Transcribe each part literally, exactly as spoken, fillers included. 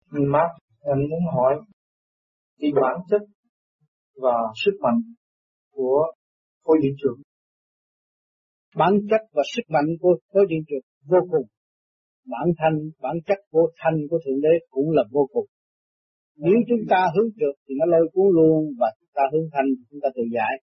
Mark, anh muốn hỏi cái bản chất và sức mạnh của khối điện trường. Bản chất và sức mạnh của khối điện trường vô cùng. Bản thanh, bản chất của thanh của Thượng Đế cũng là vô cùng. Nếu chúng ta hướng trượt thì nó lôi cuốn luôn, và chúng ta hướng thanh thì chúng ta tự giải.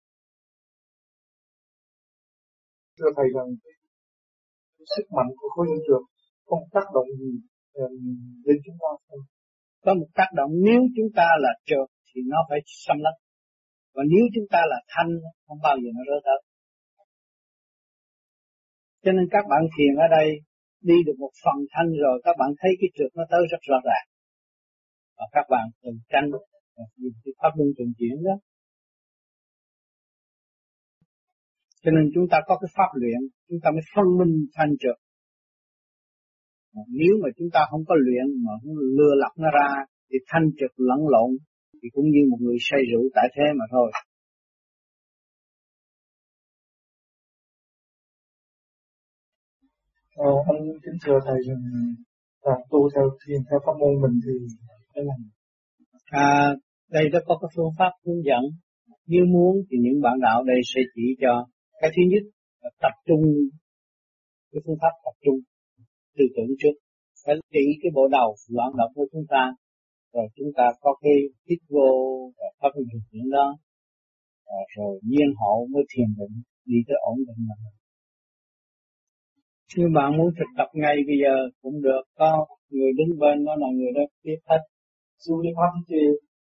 Thưa Thầy rằng sức mạnh của khối điện trường không tác động gì đến chúng ta không? Có một tác động, nếu chúng ta là trượt thì nó phải xâm lấn. Và nếu chúng ta là thanh, không bao giờ nó rớt tới. Cho nên các bạn thiền ở đây, đi được một phần thanh rồi, các bạn thấy cái trượt nó tới rất rõ ràng. Và các bạn tự tranh, dùng cái pháp luân thường chuyển đó. Cho nên chúng ta có cái pháp luyện, chúng ta mới phân minh thanh trượt. Nếu mà chúng ta không có luyện mà không lừa lọc nó ra, thì thanh trượt lẫn lộn, thì cũng như một người say rượu tại thế mà thôi. Ờ, anh kính thưa Thầy rằng là tu theo thiền theo pháp môn mình thì phải làm. À, đây đã có cái phương pháp hướng dẫn. Nếu muốn thì những bạn đạo đây sẽ chỉ cho. Cái thứ nhất là tập trung, cái phương pháp tập trung tư tưởng trước. Phải trị cái bộ đầu loạn động của chúng ta, rồi chúng ta có cái hít vô và pháp luân thường chuyển đó, rồi, rồi nhiên hậu mới thiền định đi tới ổn định mà. Nếu bạn muốn thực tập ngay bây giờ cũng được, có người đứng bên đó là người đó biết hết. Sư đi pháp thì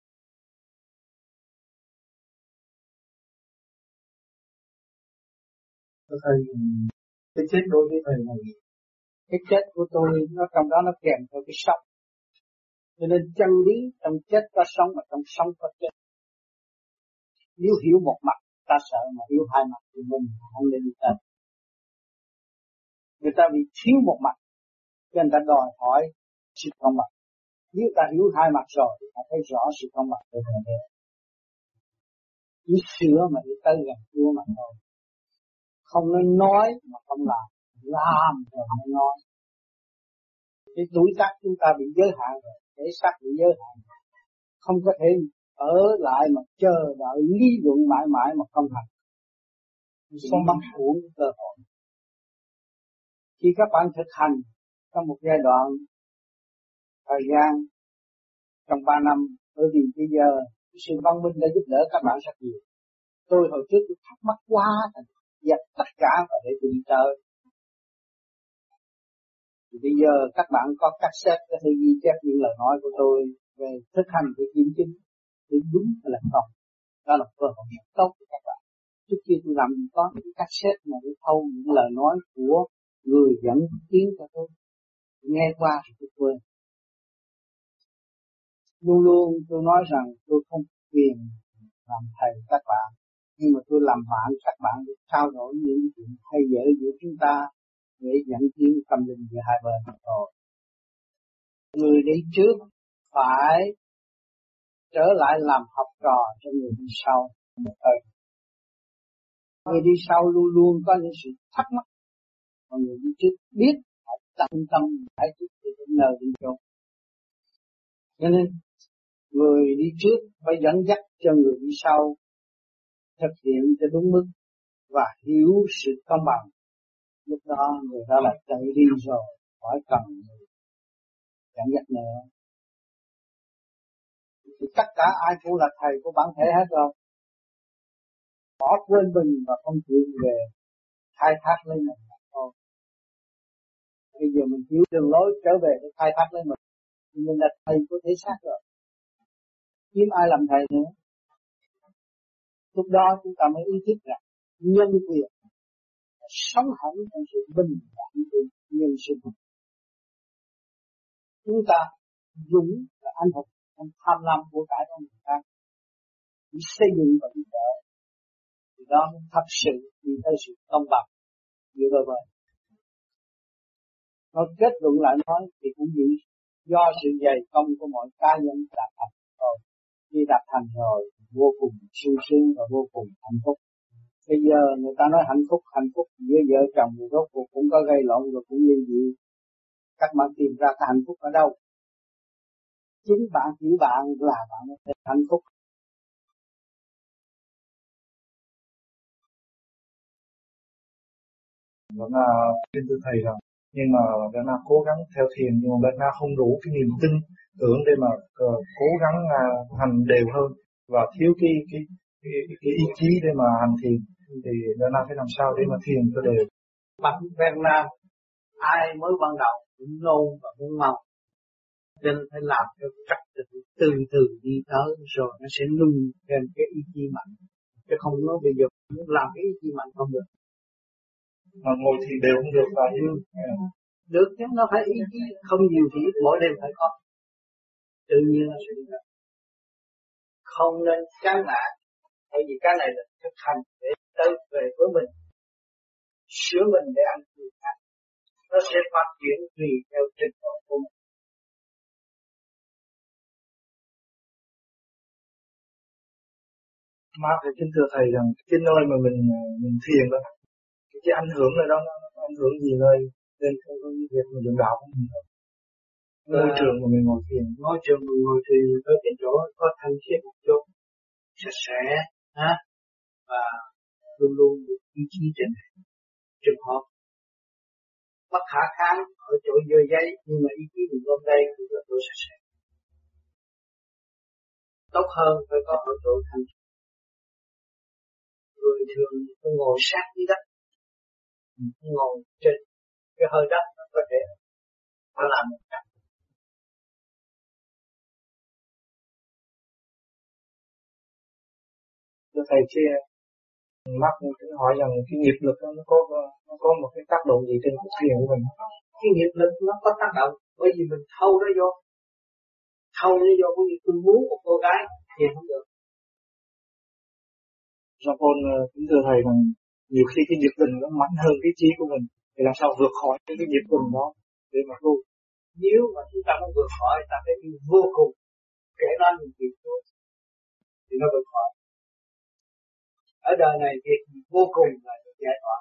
Thầy, cái chết đối với Thầy là gì? Cái chết của tôi nó trong đó nó kèm theo cái sống. Cho nên chân lý trong chết có sống, và trong sống có chết. Nếu hiểu một mặt ta sợ, mà hiểu hai mặt thì mình không nên đi tới. Người ta bị thiếu một mặt, cho nên ta đòi hỏi sự công bằng. Nếu ta hiểu hai mặt rồi thì ta thấy rõ sự công bằng của Thượng Đế. Chỉ sửa mà để tới gần Chúa mà thôi. Không nên nói mà không làm, làm rồi mới nói. Cái tuổi tác chúng ta bị giới hạn rồi, thể xác bị giới hạn rồi. Không có thể ở lại mà chờ đợi lý luận mãi mãi mà không thành. Không mất uổng cơ hội. Khi các bạn thực hành trong một giai đoạn thời gian trong ba năm, bởi vì bây giờ sự văn minh đã giúp đỡ các bạn rất nhiều. Tôi hồi trước tôi thắc mắc quá, dẹp tất cả và để tôi đi chơi. Thì bây giờ các bạn có cassette có thể ghi chép những lời nói của tôi về thực hành để kiểm chứng để đúng hay là không. Đó là cơ hội rất tốt của các bạn. Trước kia tôi làm có những cassette mà tôi thâu những lời nói của người dẫn tiếng cho tôi. Nghe qua thì tôi quên. Luôn luôn tôi nói rằng tôi không quyền làm thầy các bạn, nhưng mà tôi làm bạn các bạn để trao đổi những chuyện hay dở giữa chúng ta để dẫn tiến tâm linh giữa hai bên rồi. Người đi trước phải trở lại làm học trò cho người đi sau. Người đi sau luôn luôn có những sự thắc mắc, mà người đi trước biết phải tận tâm phải trước để đến nơi đến chỗ. Cho nên người đi trước phải dẫn dắt cho người đi sau thực hiện cho đúng mức và hiểu sự công bằng. Lúc đó người ta lại chạy đi rồi, khỏi cần người dẫn dắt nữa. Thì tất cả ai cũng là thầy của bản thể hết rồi. Bỏ quên mình và không chịu về khai thác lấy mình thôi. Bây giờ mình chịu đường lối trở về để khai thác lấy mình, thì mình là thầy của thể xác rồi. Kiếm ai làm thầy nữa? Lúc đó chúng ta mới ý thức rằng nhân quyền sống hẳn trong sự bình đẳng của nhân sinh. Chúng ta dũng là anh hùng, không tham lam của cải trong người ta, chỉ xây dựng và giúp đỡ, thì đó thật sự đi tới sự công bằng giữa đôi bên. Nó kết luận lại nói thì cũng như do sự dày công của mọi cá nhân đạt thành rồi, khi đạt thành rồi vô cùng sung sướng và vô cùng hạnh phúc. Bây giờ người ta nói hạnh phúc hạnh phúc giữa vợ chồng thì rốt cuộc cũng có gây lộn rồi cũng như vậy. Các bạn tìm ra cái hạnh phúc ở đâu? chính bạn hiểu bạn là bạn sẽ hạnh phúc. Vẫn là xin thưa thầy rằng nhưng mà Bernard na cố gắng theo thiền nhưng mà Bernard na không đủ cái niềm tin tưởng để mà uh, cố gắng uh, hành đều hơn và thiếu cái cái cái, cái ý chí để mà hành thiền thì Bernard na phải làm sao để mà thiền cho đều. Mặt Bernard ai mới ban đầu cũng nôn và muốn mau, cho nên phải làm cho trật tự từ từ đi tới rồi nó sẽ nung thêm cái ý chí mạnh, chứ không nói bây giờ muốn làm cái ý chí mạnh không được. Mà ngồi thì đều không được và như ừ. Được chứ, nó phải ý chí không nhiều thì ít, mỗi đêm phải có, tự nhiên nó sẽ được. Không nên chán nản, bởi vì cái này là thực hành để tới về với mình, sửa mình để ăn người khác, nó sẽ phát triển tùy theo trình độ của mình. Má phải kính thưa thầy rằng cái nơi mà mình mình thiền đó, cái ảnh hưởng ở đó nó, nó ảnh hưởng gì nơi nên cái việc mình đường đạo của mình. Môi trường mà mình ngồi thiền, môi trường mình ngồi thiền có cái chỗ có thanh khiết một chút, sạch sẽ, ha, và luôn luôn được ý chí trên trường hợp bất khả kháng ở chỗ dơ giấy, nhưng mà ý chí mình hôm đây cũng là chỗ sạch sẽ. Tốt hơn phải có ở chỗ thanh khiết. Người thường tôi ngồi sát dưới đất, ngồi trên cái hơi đất nó có thể nó làm một cách. Thưa thầy kia mắc cũng hỏi rằng cái nghiệp lực đó, nó có nó có một cái tác động gì trên cuộc thiền của mình? Cái nghiệp lực nó có tác động bởi vì mình thâu nó vô, thâu nó vô bởi vì tôi muốn một cô gái thì không được. Jean Paul kính thưa thầy rằng nhiều khi cái nghiệp tình nó mạnh hơn cái trí của mình, thì làm sao vượt khỏi cái nghiệp tình đó để mà tu? Nếu mà chúng ta muốn vượt khỏi, ta phải đi vô cùng, kể nó những việc thôi thì nó vượt khỏi. Ở đời này việc vô cùng là được giải thoát.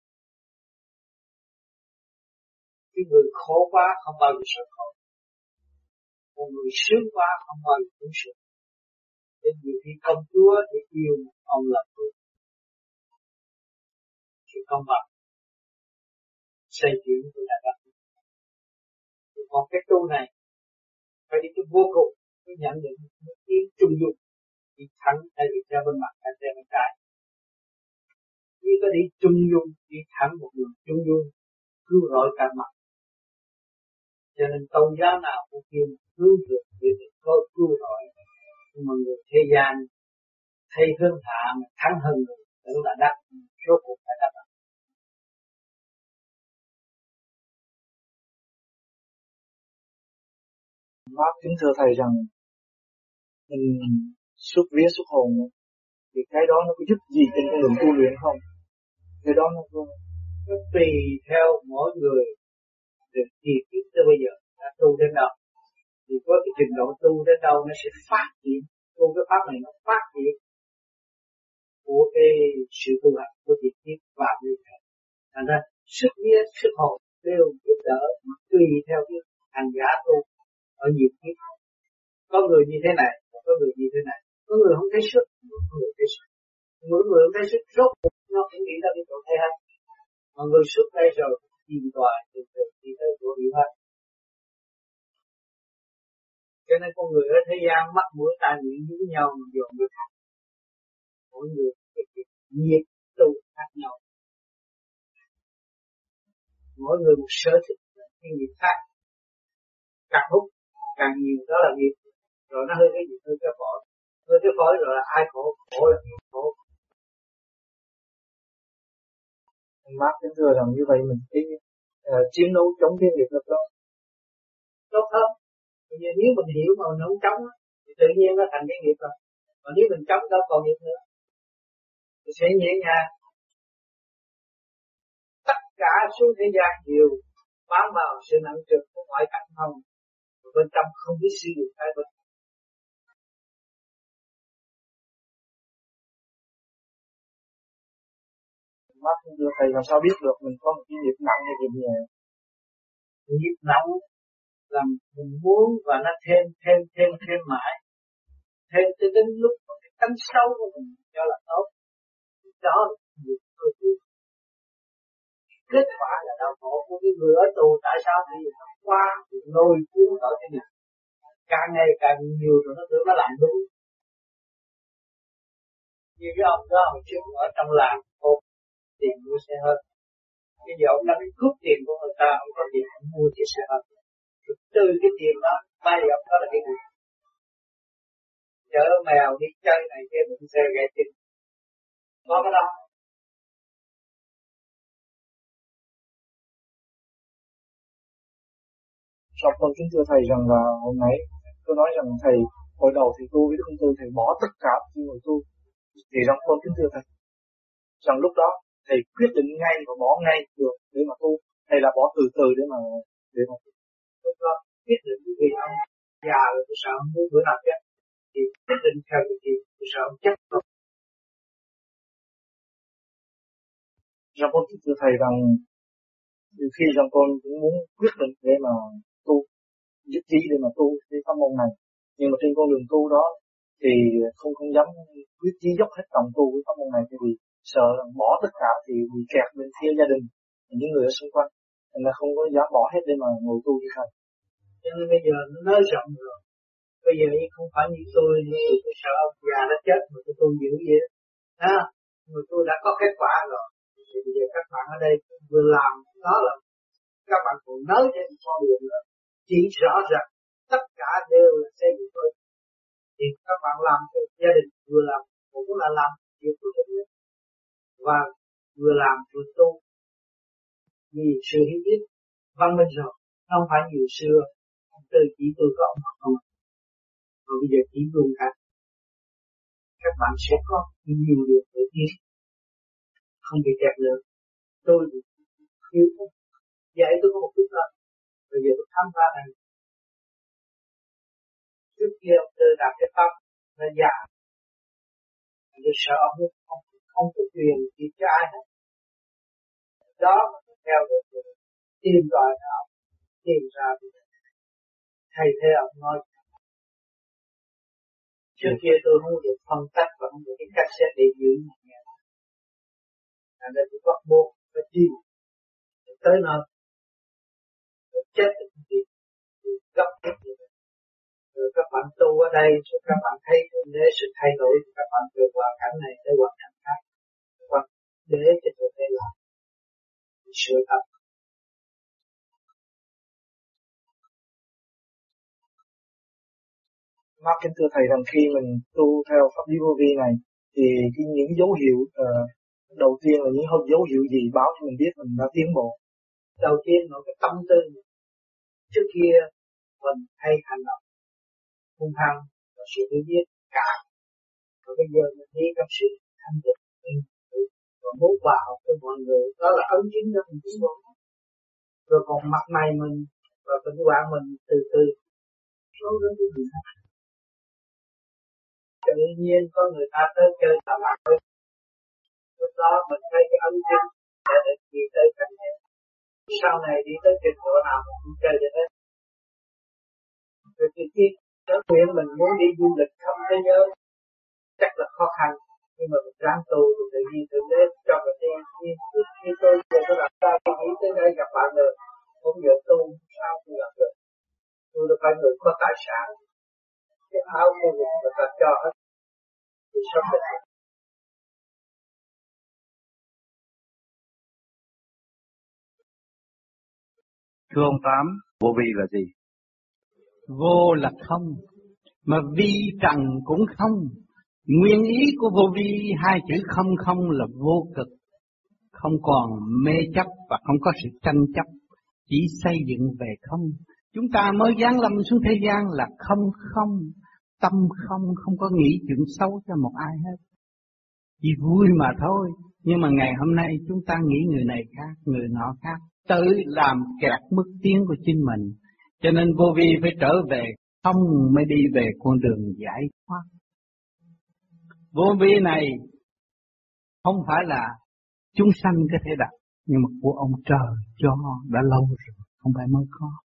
Cái người khổ quá không bao giờ sợ khổ, một người sướng quá không bao giờ cũng sướng. Nên nhiều khi công chúa để yêu ông là tôi, sự công bằng xây dựng tôi đã đặt. Còn cái tu này phải đi tới vô cùng, mới nhận định một tiếng trung dung, đi thẳng hay đi theo bên mặt hay theo bên trái. Chỉ có đi trung dung, đi thẳng một đường trung dung, cứu rỗi cả mặt. Cho nên tôn giáo nào cũng kêu hướng được để có cứu rỗi. Nhưng mà người thế gian thấy hướng hạ mà thắng hơn người, tưởng là đắc, rốt cuộc phải đắc. Bác kính thưa thầy rằng mình xuất vía xuất hồn thì cái đó nó có giúp gì trên con đường tu luyện không? Cái đó nó có nó tùy theo mỗi người được kỳ kiếp tới bây giờ đã tu đến đâu, thì có cái trình độ tu đến đâu nó sẽ phát triển. Tu cái pháp này nó phát triển của cái sự tu hành của kỳ kiếp và như thế. Thành ra sức vía sức hồn đều giúp đỡ mà tùy theo cái hành giả tu ở nhiều kiếp. Có người như thế này, có người như thế này, có người không thấy sức, có người thấy sức. Mỗi người không thấy sức, rốt nó cũng nghĩ ra cái chỗ thế hết. Mà người xuất đây rồi tìm tòi từ từ đi tới chỗ hiểu hết. Cho nên con người ở thế gian mắt mũi tai miệng với nhau mà dồn người khác. Mỗi người cái việc nhiệt tu khác nhau. Mỗi người một sở thích cái nghiệp khác. Càng hút càng nhiều đó là nghiệp. Rồi nó hơi cái gì hơi cái phổi. Hơi cái phổi rồi là ai khổ, khổ là nghiệp khổ. Bác kính thưa rằng như vậy mình cái uh, chiến đấu chống cái nghiệp lực đó tốt hơn. Bây giờ nếu mình hiểu mà mình không chống thì tự nhiên nó thành cái nghiệp rồi. Còn nếu mình chống đâu còn nghiệp nữa thì sẽ nhẹ nhàng. Tất cả xuống thế gian đều bám vào sự nặng trịch của ngoại cảnh không, bên trong không biết sử dụng cái bên. Bác thưa thầy làm sao biết được mình có một cái nghiệp nặng hay nghiệp nhẹ? Nghiệp nặng làm mình muốn và nó thêm thêm thêm thêm mãi, thêm tới đến lúc mà cái tánh xấu của mình cho là tốt, đó là việc tôi biết. Kết quả là đau khổ của cái người ở tù. Tại sao? Thì nó qua lôi cuốn ở cái này, càng ngày càng nhiều rồi nó tưởng nó làm đúng. Như cái ông đó hồi trước ở trong làng ôm tiền mua xe hơi, bây giờ ông đang cướp tiền của người ta, ông có tiền ông mua chiếc xe hơi. Từ cái tiền đó bay ông đó là cái gì? Chở mèo đi chơi này kia đụng xe gãy chân, có cái đó. Sau con kính thưa thầy rằng là hôm nay tôi nói rằng thầy hồi đầu thì tu với không tu, thầy bỏ tất cả những người tu, thì rằng con kính thưa thầy rằng lúc đó thầy quyết định ngay và bỏ ngay được để mà tu, hay là bỏ từ từ để mà để mà tu? Lúc đó quyết định vì ông già rồi tôi sợ ông bữa nào chết, thì quyết định theo cái gì tôi sợ ông chết không. Rằng con kính thưa thầy rằng nhiều khi rằng con cũng muốn quyết định để mà tu, nhất trí để mà tu cái pháp môn này, nhưng mà trên con đường tu đó thì không không dám quyết chí dốc hết lòng tu với pháp môn này, vì sợ bỏ tất cả thì bị kẹt bên phía gia đình những người ở xung quanh, nên là không có dám bỏ hết để mà ngồi tu như thầy. Cho nên bây giờ nó nói rộng rồi, bây giờ không phải như tôi, tôi sợ ông già nó chết mà tôi tu dữ vậy đó, ha, mà tôi đã có kết quả rồi. Thì bây giờ các bạn ở đây vừa làm đó là các bạn còn nói trên con đường nữa, chỉ rõ ràng tất cả đều là xây dựng tôi. Thì các bạn làm cho gia đình vừa làm cũng là làm việc của tôi nhất, và vừa làm vừa tu, vì sự hiểu biết văn minh rồi, không phải nhiều xưa từ chỉ tôi có ông không, mà bây giờ chỉ luôn cả. Các bạn sẽ có nhiều điều tự nhiên, không bị kẹt nữa. Tôi thiếu dạy tôi có một chút đó, bây giờ tôi khám phá này. Trước kia ông tư đạt cái tâm nó già, tôi sợ ông không không có quyền gì cho ai hết. Đó mà theo được tìm tòi nào, tìm ra thì thầy thế ông nói. Trước kia tôi không được phân tách và không được cái cách xét để giữ một nhà. Thành ra tôi bắt buộc phải chịu tới nơi chết thì gấp hết rồi. Rồi các bạn tu ở đây, rồi các bạn thấy để sự thay đổi, các bạn vượt qua cảnh này để hoàn thành khác, hoặc để cho tôi đây làm sửa tập. Mà kính thưa thầy rằng khi mình tu theo pháp lý vô vi này thì cái những dấu hiệu uh, đầu tiên là những dấu hiệu gì báo cho mình biết mình đã tiến bộ? Đầu tiên là cái tâm tư. Trước kia mình hay hành động hung hăng và sự hiểu biết cả, và bây giờ mình đi trong sự thanh tịnh và muốn vào với mọi người, đó là ấn chứng cho mình tiến bộ. Rồi còn mặt mày mình và bệnh hoạn mình từ từ số đến cái gì đó. Tự nhiên có người ta tới chơi ta lạc hơn, lúc đó mình thấy cái ấn chứng để được đi tới cảnh này. Sau này đi tới trình độ nào mình cũng chơi được hết. Rồi thì khi trở nguyện mình muốn đi du lịch khắp thế giới chắc là khó khăn, nhưng mà mình ráng tu thì tự nhiên tự đến cho mình đi. Như, như tôi giờ tôi làm sao tôi nghĩ tới đây gặp bạn rồi, không giờ tu sao tôi làm được. Tôi là phải người có tài sản, cái áo của mình người ta cho hết thì sống được. Thưa ông Tám, vô vi là gì? Vô là không, mà vi trần cũng không. Nguyên ý của vô vi hai chữ không không là vô cực, không còn mê chấp và không có sự tranh chấp, chỉ xây dựng về không. Chúng ta mới giáng lâm xuống thế gian là không không, tâm không, không có nghĩ chuyện xấu cho một ai hết, chỉ vui mà thôi. Nhưng mà ngày hôm nay chúng ta nghĩ người này khác, người nọ khác, tự làm kẹt mức tiến của chính mình. Cho nên vô vi phải trở về không mới đi về con đường giải thoát. Vô vi này không phải là chúng sanh có thể đạt, nhưng mà của ông trời cho đã lâu rồi, không phải mới có.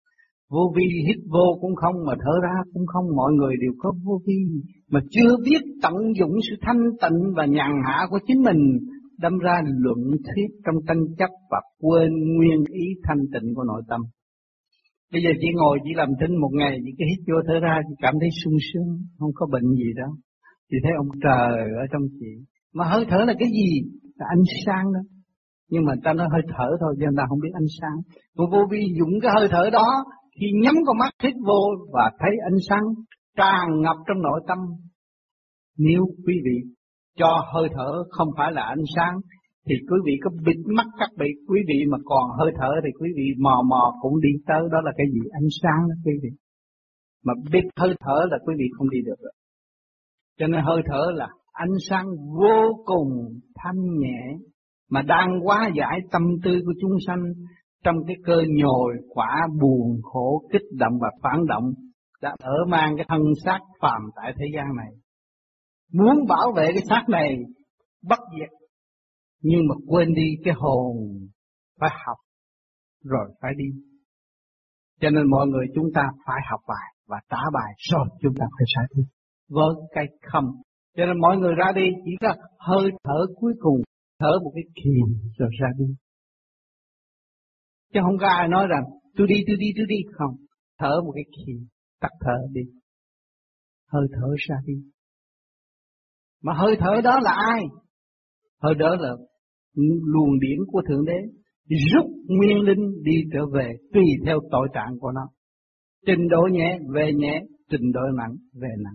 Vô vi hít vô cũng không, mà thở ra cũng không, mọi người đều có vô vi, mà chưa biết tận dụng sự thanh tịnh và nhàn hạ của chính mình, đâm ra luận thuyết trong tranh chấp và quên nguyên ý thanh tịnh của nội tâm. Bây giờ chỉ ngồi chỉ làm thinh một ngày, chỉ cái hít vô thở ra chỉ cảm thấy sung sướng, không có bệnh gì đâu. Chỉ thấy ông trời ở trong chị. Mà hơi thở là cái gì? Là ánh sáng đó. Nhưng mà ta nói hơi thở thôi, chứ người ta không biết ánh sáng. Vô vô vi dùng cái hơi thở đó, khi nhắm con mắt hít vô và thấy ánh sáng tràn ngập trong nội tâm. Nếu quý vị cho hơi thở không phải là ánh sáng, thì quý vị có bịt mắt các vị, quý vị mà còn hơi thở thì quý vị mò mò cũng đi tới, đó là cái gì? Ánh sáng đó quý vị. Mà biết hơi thở là quý vị không đi được rồi. Cho nên hơi thở là ánh sáng vô cùng thanh nhẹ, mà đang hóa giải tâm tư của chúng sanh trong cái cơ nhồi quả buồn khổ kích động và phản động, đã ở mang cái thân xác phàm tại thế gian này. Muốn bảo vệ cái xác này bất diệt, nhưng mà quên đi cái hồn phải học rồi phải đi. Cho nên mọi người chúng ta phải học bài và trả bài rồi chúng ta phải sai đi với cái không. Cho nên mọi người ra đi chỉ có hơi thở cuối cùng, thở một cái kỳ rồi ra đi. Chứ không có ai nói rằng tôi đi, tôi đi, tôi đi. Không, thở một cái kỳ, tắt thở đi. Hơi thở ra đi. Mà hơi thở đó là ai? Hơi thở là luồng điển của Thượng Đế, rút nguyên linh đi trở về tùy theo tội trạng của nó. Trình độ nhẹ về nhẹ, trình độ nặng về nặng.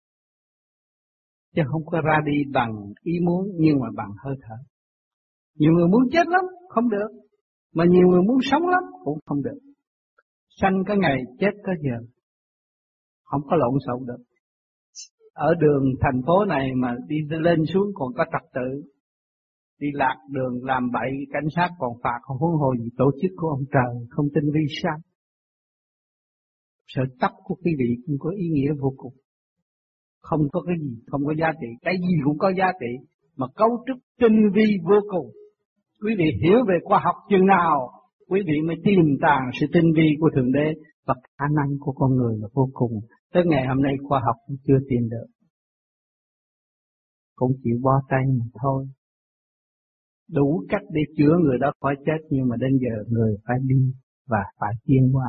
Chứ không có ra đi bằng ý muốn, nhưng mà bằng hơi thở. Nhiều người muốn chết lắm, không được. Mà nhiều người muốn sống lắm, cũng không được. Sanh có ngày, chết có giờ. Không có lộn xộn được. Ở đường thành phố này mà đi lên xuống còn có trật tự. Đi lạc đường làm bậy, cảnh sát còn phạt, không huống hồ gì tổ chức của ông trời, không tin vì sao. Sợi tóc của quý vị cũng có ý nghĩa vô cùng. Không có cái gì không có giá trị, cái gì cũng có giá trị, mà cấu trúc tinh vi vô cùng. Quý vị hiểu về khoa học chừng nào, quý vị mới tìm tàng sự tinh vi của Thượng Đế và khả năng của con người là vô cùng. Tới ngày hôm nay khoa học cũng chưa tìm được, cũng chịu bó tay mà thôi. Đủ cách để chữa người đó khỏi chết, nhưng mà đến giờ người phải đi và phải tiến hóa.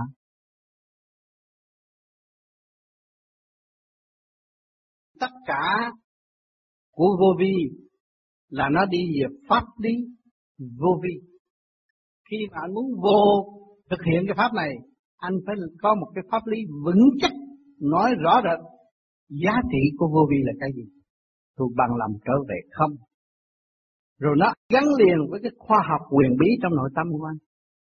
Tất cả của vô vi là nó đi về pháp lý vô vi. Khi mà anh muốn vô thực hiện cái pháp này, anh phải có một cái pháp lý vững chắc, nói rõ rệt giá trị của vô vi là cái gì. Tôi bằng lòng trở về không. Rồi nó gắn liền với cái khoa học quyền bí trong nội tâm của anh.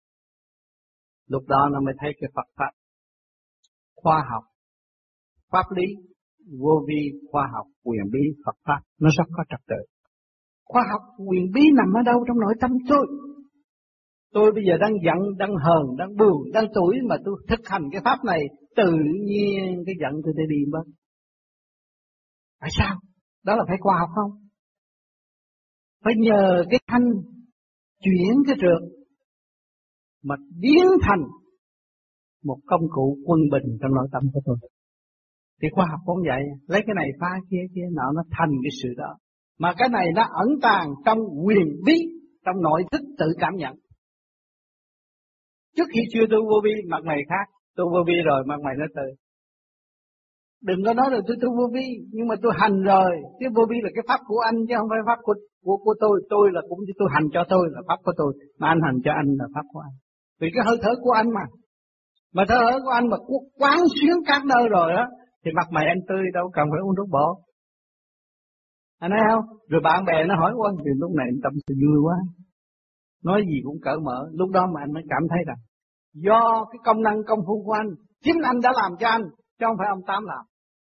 Lúc đó nó mới thấy cái Phật pháp. Khoa học, pháp lý, vô vi, khoa học, quyền bí, Phật pháp, nó rất có trật tự. Khoa học, quyền bí nằm ở đâu? Trong nội tâm tôi. Tôi bây giờ đang giận, đang hờn, đang buồn, đang tủi, mà tôi thực hành cái pháp này, tự nhiên cái giận tôi sẽ đi mất. Tại sao? Đó là phải khoa học không? Phải nhờ cái thanh chuyển cái trượt mà biến thành một công cụ quân bình trong nội tâm của tôi. Thì khoa học cũng vậy, lấy cái này phá kia kia nọ, nó thành cái sự đó. Mà cái này nó ẩn tàng trong quyền bí, trong nội thức tự cảm nhận. Trước khi chưa tu vô vi, mặt mày khác, tu vô vi rồi mặt mày nó từ. Đừng có nói là tôi tu vô vi, nhưng mà tôi hành rồi, chứ vô vi là cái pháp của anh chứ không phải pháp của của, của tôi. Tôi là cũng tôi hành cho tôi là pháp của tôi, mà anh hành cho anh là pháp của anh. Vì cái hơi thở của anh mà, mà thở thở của anh mà quán xuyến các nơi rồi đó, thì mặt mày anh tươi, đâu cần phải uống thuốc bổ. Anh thấy không? Rồi bạn bè nó hỏi quá, thì lúc này anh tâm sự vui quá, nói gì cũng cởi mở. Lúc đó mà anh mới cảm thấy rằng do cái công năng công phu của anh, chính anh đã làm cho anh, chứ không phải ông Tám làm.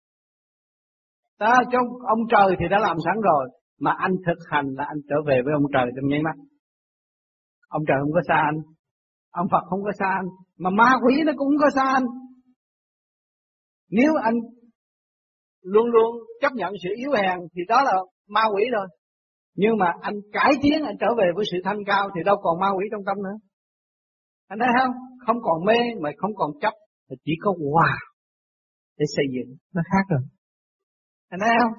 Đó, chứ ông trời thì đã làm sẵn rồi, mà anh thực hành là anh trở về với ông trời trong nháy mắt. Ông trời không có xa anh, ông Phật không có xa anh, mà ma quỷ nó cũng không có xa anh. Nếu anh luôn luôn chấp nhận sự yếu hèn thì đó là ma quỷ rồi. Nhưng mà anh cải tiến, anh trở về với sự thanh cao thì đâu còn ma quỷ trong tâm nữa. Anh thấy không? Không còn mê mà không còn chấp, chỉ có hòa để xây dựng, nó khác rồi. Anh thấy không?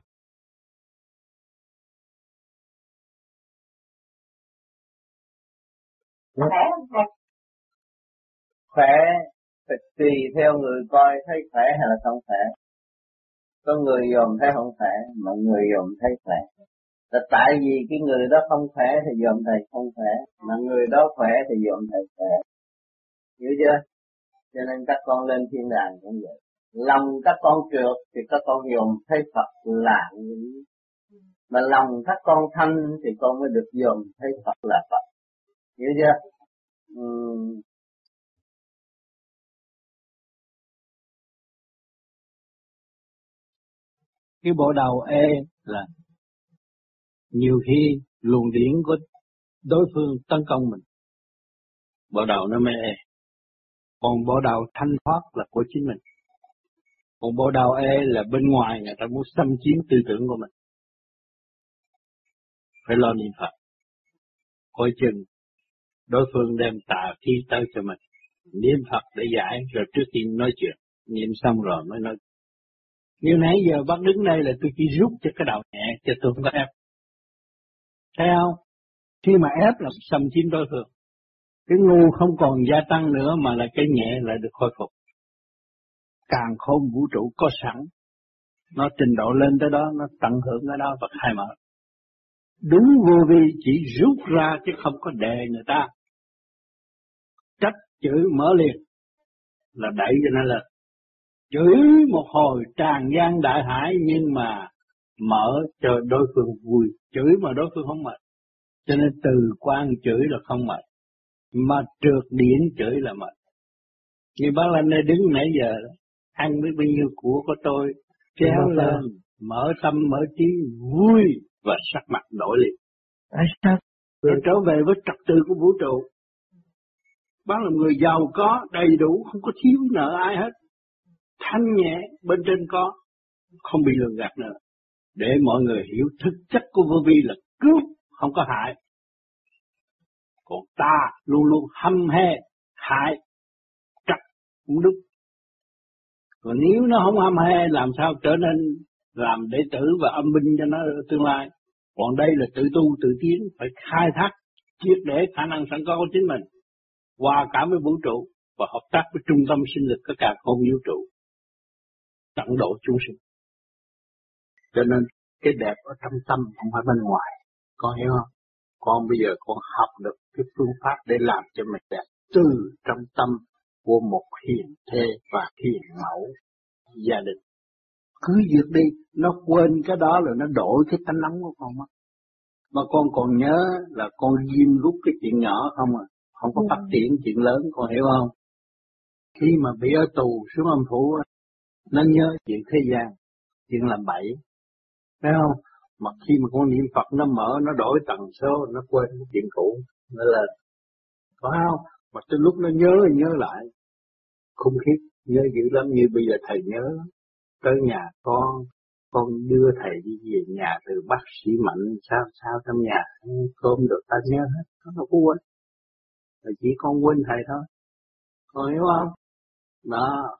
Khỏe không thầy? Khỏe phải tùy theo người coi thấy khỏe hay là không khỏe. Có người dòm thấy không khỏe, mà người dòm thấy khỏe. Là tại vì cái người đó không khỏe thì dòm thầy không khỏe, mà người đó khỏe thì dòm thầy khỏe. Hiểu chưa? Cho nên các con lên thiên đàng cũng vậy. Lòng các con trượt thì các con dòm thấy Phật là như. Mà lòng các con thanh thì con mới được dòm thấy Phật là Phật. Hiểu chưa? Uhm. Cái bộ đầu ê là nhiều khi luồng điển của đối phương tấn công mình, bộ đầu nó mới ê. Còn bộ đầu thanh thoát là của chính mình. Còn bộ đầu ê là bên ngoài người ta muốn xâm chiếm tư tưởng của mình. Phải lo niệm Phật. Coi chừng đối phương đem tà khí tới cho mình. Niệm Phật để giải rồi trước tiên nói chuyện. Niệm xong rồi mới nói. Như nãy giờ bác đứng đây là tôi chỉ rút cho cái đầu nhẹ, cho tôi không có ép. Thấy không? Khi mà ép là xâm chiếm đối phương. Cái ngu không còn gia tăng nữa mà là cái nhẹ lại được khôi phục. Càng khôn vũ trụ có sẵn. Nó trình độ lên tới đó, nó tận hưởng cái đó và khai mở. Đúng vô vi chỉ rút ra chứ không có đề người ta. Trách chửi mở liền là đẩy cho nó lên. Chửi một hồi tràn gian đại hải nhưng mà mở cho đối phương vui. Chửi mà đối phương không mệt. Cho nên từ quan chửi là không mệt. Mà trượt điển chửi là mệt. Như bác Lan đây đứng nãy giờ ăn với bao nhiêu của của tôi, kéo lên, mở tâm mở trí vui và sắc mặt đổi liền. Tại sao? Rồi trở về với trật tự của vũ trụ. Bác là người giàu có, đầy đủ, không có thiếu nợ ai hết. Thanh nhẹ, bên trên có, không bị lường gạt nữa. Để mọi người hiểu thực chất của vô vi là cứu, không có hại. Còn ta luôn luôn hăm he, hại, trật cũng đúng. Còn nếu nó không hăm he, làm sao trở nên làm đệ tử và âm binh cho nó tương lai. Còn đây là tự tu, tự tiến, phải khai thác, triệt để khả năng sẵn có của chính mình. Hòa cảm với vũ trụ và hợp tác với trung tâm sinh lực của cả không vũ trụ. Tận độ chúng sinh. Cho nên cái đẹp ở trong tâm không phải bên ngoài. Con hiểu không? Con bây giờ con học được cái phương pháp để làm cho mình đẹp từ trong tâm của một hiền thê và hiền mẫu gia đình. Cứ việc đi, nó quên cái đó rồi nó đổi cái tánh nóng của con mất. Mà con còn nhớ là con ghim rút cái chuyện nhỏ không à, không có phát triển chuyện lớn, con hiểu không? Khi mà bị ở tù xuống âm phủ, nó nhớ chuyện thế gian, chuyện làm bậy, thấy không? Mà khi mà con niệm Phật nó mở, nó đổi tần số, nó quên cái chuyện cũ, nó lên. Có không? Mà tới lúc nó nhớ nhớ lại, khủng khiếp, nhớ dữ lắm. Như bây giờ thầy nhớ, tới nhà con, con đưa thầy đi về nhà từ bác sĩ Mạnh, sao sao trong nhà, cơm được ta nhớ hết, nó đâu có quên. Rồi chỉ con quên thầy thôi, con hiểu không? Đó.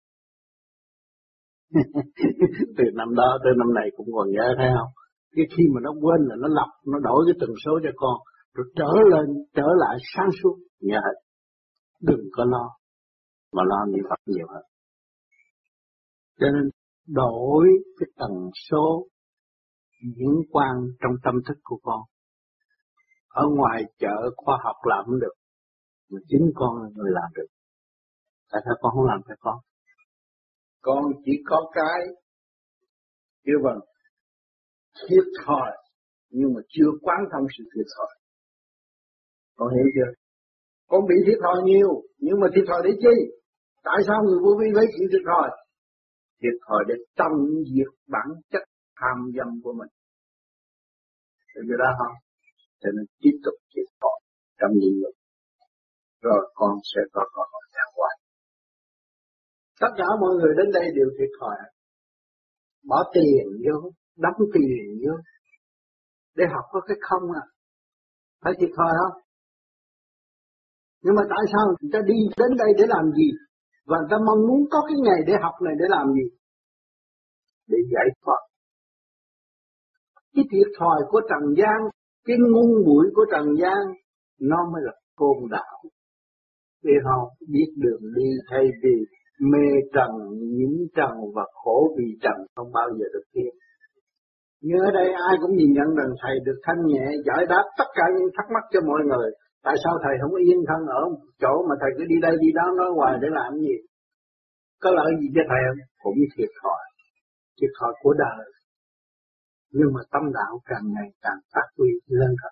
Từ năm đó tới năm này cũng còn nhớ, thấy không? Cái khi mà nó quên là nó lọc, nó đổi cái tần số cho con, rồi trở lên, trở lại sáng suốt, nhớ hết. Đừng có lo, mà lo niệm Phật nhiều hơn. Cho nên đổi cái tần số diễn quang trong tâm thức của con. Ở ngoài chợ khoa học làm không được, mà chính con là người làm được. Tại sao con không làm cho con? Con chỉ có cái kêu bằng thiệt thòi, nhưng mà chưa quán thông sự thiệt thòi. Con hiểu chưa? Con bị thiệt thòi nhiều, nhưng mà thiệt thòi để chi? Tại sao người vô vi phải chịu thiệt thòi? Thiệt thòi để tâm diệt bản chất tham dâm của mình. Hiểu chưa đó không? Cho nên tiếp tục thiệt thòi trong những người. Rồi con sẽ có cơ hội ra ngoài. Tất cả mọi người đến đây đều thiệt thòi. Bỏ tiền vô, đóng tiền vô, để học có cái không à. Phải thiệt thòi không? Nhưng mà tại sao người ta đi đến đây để làm gì? Và người ta mong muốn có cái ngày để học này để làm gì? Để giải thoát. Cái thiệt thòi của trần gian, cái ngu muội của trần gian, nó mới là côn đạo. Vì họ biết đường đi thay vì mê trần, nhiễm trần và khổ vì trần không bao giờ được tiến. Như ở đây ai cũng nhìn nhận rằng thầy được thanh nhẹ giải đáp tất cả những thắc mắc cho mọi người. Tại sao thầy không yên thân ở một chỗ mà thầy cứ đi đây đi đó nói hoài để làm gì? Có lợi gì cho thầy không? Cũng thiệt thòi, thiệt thòi của đời. Nhưng mà tâm đạo càng ngày càng phát huy lên thật.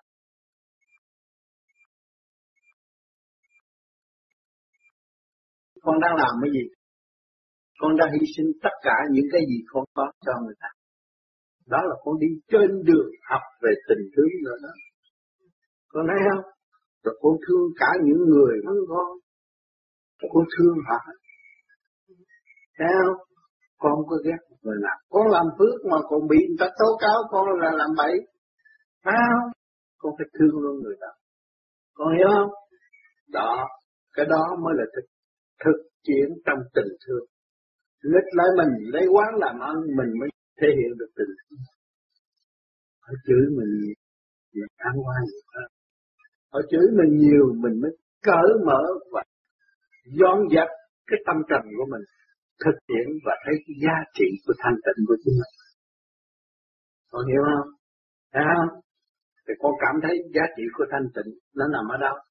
Con đang làm cái gì? Con đang hy sinh tất cả những cái gì con có cho người ta. Đó là con đi trên đường học về tình thương rồi đó. Con thấy không? Rồi con thương cả những người thân con. Con thương họ. Thấy không? Con không có ghét người nào. Con làm phước mà còn bị người ta tố cáo con là làm bậy. Thấy không? Con phải thương luôn người ta. Con hiểu không? Đó. Cái đó mới là thực, thực triển trong tình thương. Nghịch lại mình, lấy quán làm ăn, mình mới thể hiện được tình thương. Họ chửi mình nhiều, mình ăn qua nhiều hơn. Họ chửi mình nhiều, mình mới cởi mở và dọn dẹp cái tâm trần của mình, thực hiện và thấy cái giá trị của thanh tịnh của chúng mình. Con hiểu không? Thấy không? Thì con cảm thấy giá trị của thanh tịnh nó nằm ở đâu?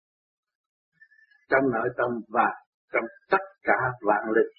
Trong nội tâm và trong tất cả vạn linh.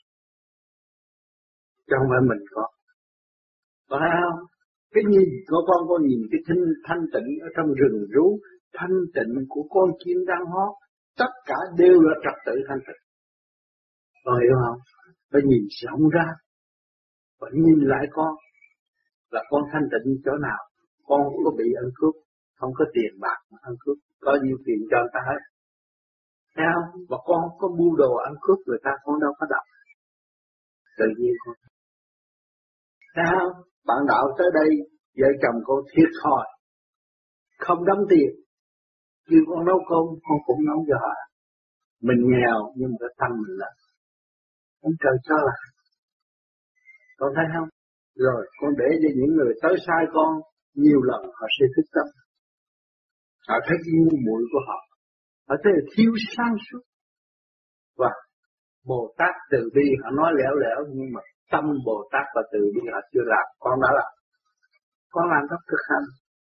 Trong phải mình có. Có thấy không? Cái nhìn của con, con nhìn cái thanh, thanh tịnh ở trong rừng rú, thanh tịnh của con chim đang hót, tất cả đều là trật tự thanh tịnh. Con hiểu không? Phải nhìn rộng ra, phải nhìn lại con, là con thanh tịnh chỗ nào, con không có bị ăn cướp, không có tiền bạc mà ăn cướp, có nhiều tiền cho người ta hết. Thấy không? Và con không có mua đồ ăn cướp người ta, con đâu có đọc. Tự nhiên con. Thấy không? Bạn đạo tới đây, vợ chồng con thiệt thòi, không đóng tiền, kêu con nấu cơm, con cũng nấu cho họ. Mình nghèo nhưng mà cái tâm mình là ông trời cho lại. Con thấy không? Rồi con để cho những người tới sai con nhiều lần họ sẽ thức tâm. Họ thấy cái ngu muội của họ, họ thấy là thiếu sáng suốt. Và Bồ Tát từ bi họ nói lẻo lẻo nhưng mà tâm Bồ Tát và từ bi họ chưa làm, con đã làm. Con làm rất thực hành.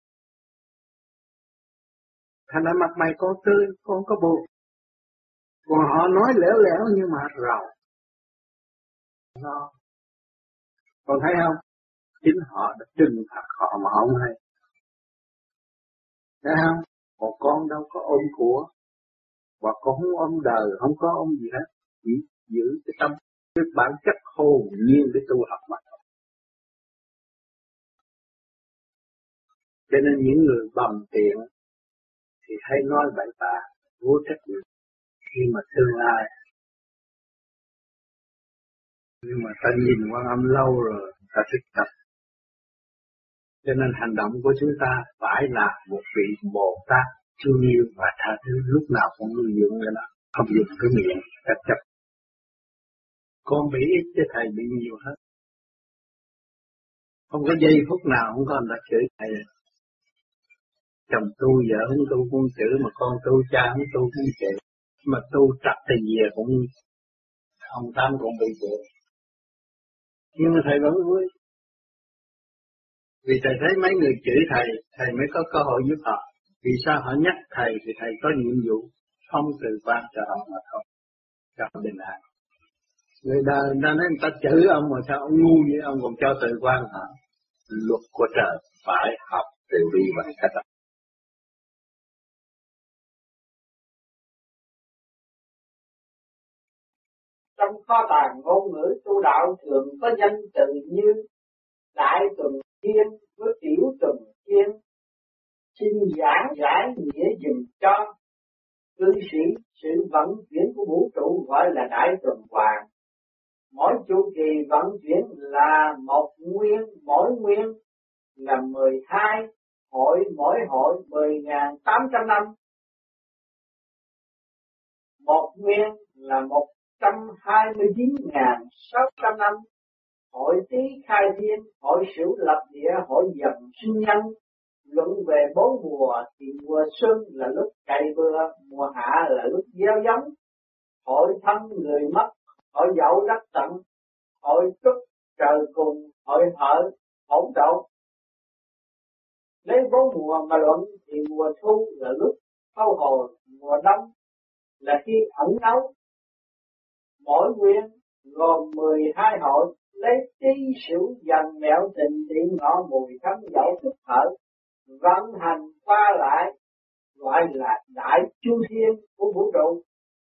Thành ra mặt mày con tươi, con có buồn. Còn họ nói lẻo lẻo nhưng mà rầu. Nó. Con thấy không? Chính họ đã trừng phạt họ mà không hay. Thấy không? Còn con đâu có ôm của. Và con không ôm đời, không có ôm gì hết. Chỉ giữ cái tâm, cái bản chất hồn nhiên để tu học mà thôi. Cho nên những người bầm tiện thì hay nói bậy bạ, vô trách nhiệm khi mà thương ai. Nhưng mà ta nhìn Quan Âm lâu rồi, ta thích tập. Cho nên hành động của chúng ta phải là một vị Bồ Tát thương yêu và tha thứ, lúc nào cũng nuôi dưỡng cái đó, không dùng cái miệng cách chấp. Con bị ít chứ thầy bị nhiều hết. Không có giây phút nào không có người ta chửi thầy. Chồng tu, vợ không tu cũng chửi, mà con tu, cha không tu cũng chửi. Mà tu trật thì về cũng, ông Tám cũng bị chửi. Nhưng mà thầy vẫn vui. Vì thầy thấy mấy người chửi thầy, thầy mới có cơ hội giúp họ. Vì sao họ nhắc thầy thì thầy có nhiệm vụ không từ quan cho họ mà thôi. Cho họ bình an. Người ta, người ta nói người ta chửi ông mà sao ông ngu vậy, ông còn cho tự quan hả? Luật của trời phải học từ bi và cách đó. Trong kho tàng ngôn ngữ tu đạo thường có danh từ như Đại Tuần Thiên với Tiểu Tuần Thiên. Xin giảng giải nghĩa dùm cho cư sĩ. Sự vận chuyển của vũ trụ gọi là Đại Tuần Hoàn. Mỗi chu kỳ vận chuyển là một nguyên, mỗi nguyên là mười hai hội, mỗi hội mười nghìn tám trăm năm. Một nguyên là một trăm hai mươi chín nghìn sáu trăm năm, hội tý khai thiên, hội sửu lập địa, hội dầm sinh nhân. Luận về bốn mùa thì mùa xuân là lúc cày bừa, mùa hạ là lúc gieo giống. Hội thăm người mất, hội dậu đất tận, hội trúc trời cùng, hội hợi hỗn độn. Lấy bốn mùa mà luận thì mùa thu là lúc thâu hồi, mùa đông là khi ẩn náu. Mỗi nguyên gồm mười hai hội, lấy tí sửu dần mẹo tình điện ngọ mùi thấm dậu thức thở, vận hành qua lại gọi là đại chu thiên của vũ trụ.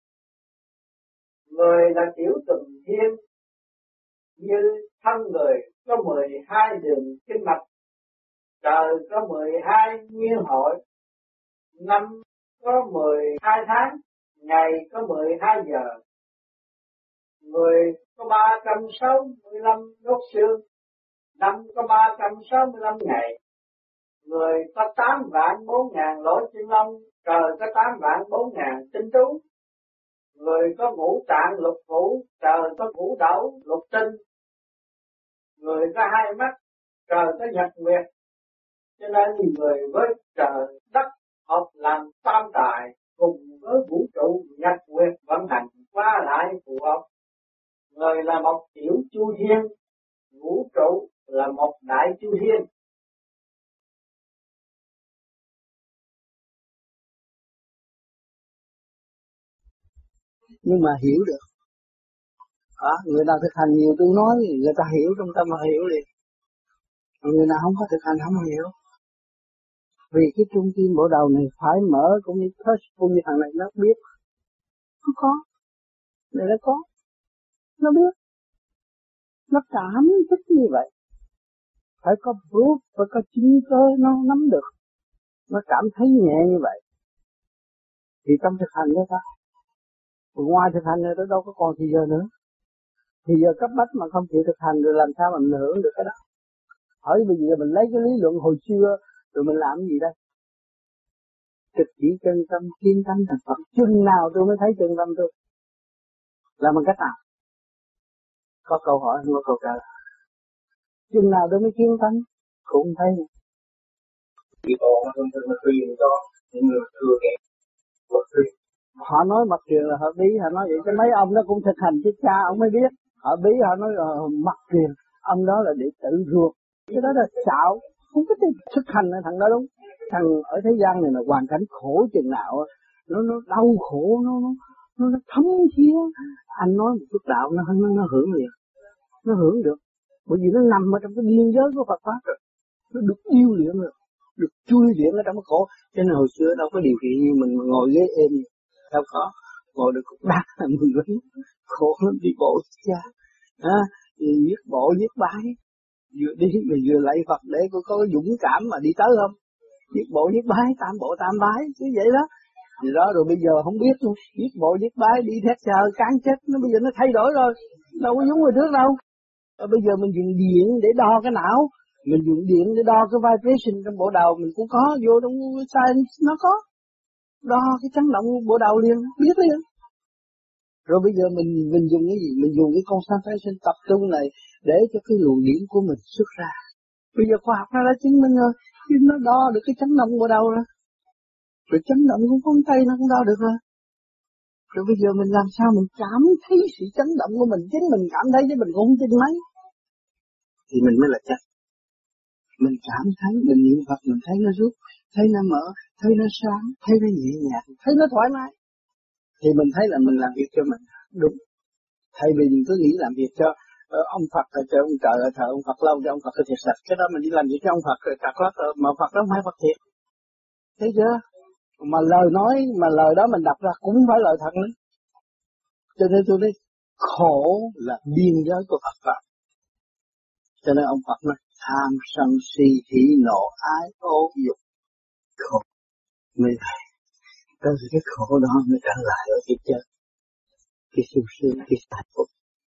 Người là tiểu tuần thiên, như thân người có mười hai đường kinh mạch, trời có mười hai nguyên hội, năm có mười hai tháng, ngày có mười hai giờ. Người có ba trăm sáu mươi lăm đốt xương, năm có ba trăm sáu mươi lăm ngày. Người có tám vạn bốn ngàn lỗ chân lông, trời có tám vạn bốn ngàn tinh tú. Người có ngũ tạng lục phủ, trời có ngũ đẩu lục tinh. Người có hai mắt, trời có nhật nguyệt. Cho nên người với trời đất hợp làm tam tài, cùng với vũ trụ nhật nguyệt vận hành qua lại phù hợp. Người là một tiểu chu thiên, vũ trụ là một đại chu thiên. Nhưng mà hiểu được. À, người nào thực hành nhiều tôi nói, người ta hiểu trong tâm mà hiểu liền. Người nào không có thực hành không hiểu. Vì cái trung tim bộ đầu này phải mở cũng như touch cũng như thằng này nó biết. Không có. Này nó có. Nó biết. Nó cảm thức như vậy. Phải có proof, phải có chứng cơ nó nắm được. Nó cảm thấy nhẹ như vậy. Thì trong thực hành đó ta. Ngoài thực hành này nó đâu có còn thì giờ nữa. Thì giờ cấp bách mà không chịu thực hành rồi làm sao mà mình hưởng được cái đó. Hỏi bây giờ mình lấy cái lý luận hồi xưa rồi mình làm gì đây? Trực chỉ chân tâm, kiên tâm thành Phật. Chừng nào tôi mới thấy chân tâm tôi? Làm bằng cách nào? Có câu hỏi không có câu trả lời. Chừng nào tôi mới kiên tâm? Cũng thấy. Chỉ còn mà không thể truyền cho những người thừa kém. Họ nói mặt truyền là họ bí, họ nói vậy cho mấy ông nó cũng thực hành chứ cha ông mới biết. Họ bí họ nói là mặt truyền, ông đó là để tự ruột. Cái đó là xạo, không có thể thực hành là thằng đó đúng. Thằng ở thế gian này là hoàn cảnh khổ chừng nào, nó nó đau khổ, nó nó nó, nó thấm thía. Anh nói một chút đạo nó nó nó hưởng liền, nó hưởng được, bởi vì nó nằm ở trong cái biên giới của Phật pháp rồi, nó được yêu luyện rồi, được chui luyện ở trong cái khổ. Cho nên hồi xưa đâu có điều kiện như mình mà ngồi ghế êm, đâu có, ngồi được cũng đắt là mười mấy, khổ lắm, đi bộ cha, à, viết bộ viết bài. Vừa đi mà vừa lạy Phật để cô có cái dũng cảm mà đi tới không? Viết bộ viết bái, tam bộ tam bái, chứ vậy đó. Vì đó rồi bây giờ không biết luôn, viết bộ viết bái đi thét chờ cán chết, nó bây giờ nó thay đổi rồi, đâu có giống hồi trước đâu. Và bây giờ mình dùng điện để đo cái não, mình dùng điện để đo cái vibration trong bộ đầu, mình cũng có vô trong science nó có. Đo cái chấn động bộ đầu liền, biết liền. Rồi bây giờ mình mình dùng cái gì? Mình dùng cái concentration tập trung này để cho cái luồng điển của mình xuất ra. Bây giờ khoa học nó đã chứng minh rồi, chứ nó đo được cái chấn động của đầu rồi. Rồi chấn động của ngón tay nó cũng đo được rồi. Rồi bây giờ mình làm sao mình cảm thấy sự chấn động của mình, chính mình cảm thấy chứ mình cũng không tin mấy. Thì mình mới là chắc. Mình cảm thấy, mình niệm Phật mình thấy nó rút, thấy nó mở, thấy nó sáng, thấy nó nhẹ nhàng, thấy nó thoải mái. Thì mình thấy là mình làm việc cho mình đúng. Thay vì mình cứ nghĩ làm việc cho uh, ông Phật, cho ông trời, thờ ông Phật lâu cho ông Phật thiệt sạch. Cái đó mình đi làm việc cho ông Phật rồi chặt lót, mà Phật đó không phải Phật thiệt. Thấy chưa? Mà lời nói, mà lời đó mình đọc ra cũng phải lời thật nữa. Cho nên tôi nói khổ là biên giới của Phật Pháp. Cho nên ông Phật nói tham sân si hỉ nộ ái ô dục khổ. Mới thầy, đó là cái khổ đó mới trở lại ở cái chân, cái sung sướng, cái hạnh phúc.